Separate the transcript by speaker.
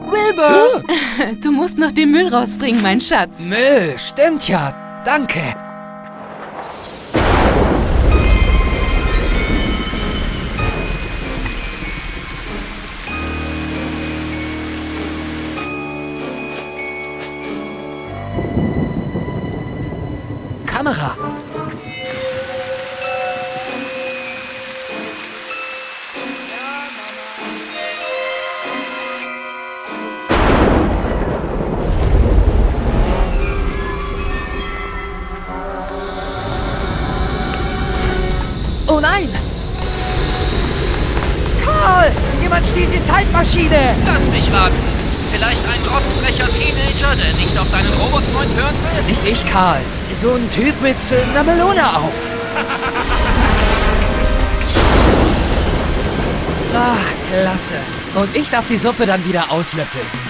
Speaker 1: Wilbur! Du musst noch den Müll rausbringen, mein Schatz.
Speaker 2: Müll, stimmt ja. Danke. Kamera. Oh nein! Karl! Jemand stiehlt die Zeitmaschine!
Speaker 3: Lass mich raten. Vielleicht ein rotzfrecher Teenager, der nicht auf seinen Robotfreund hören will?
Speaker 2: Nicht ich, Karl. So ein Typ mit einer Melone auf. Ah, klasse. Und ich darf die Suppe dann wieder auslöffeln.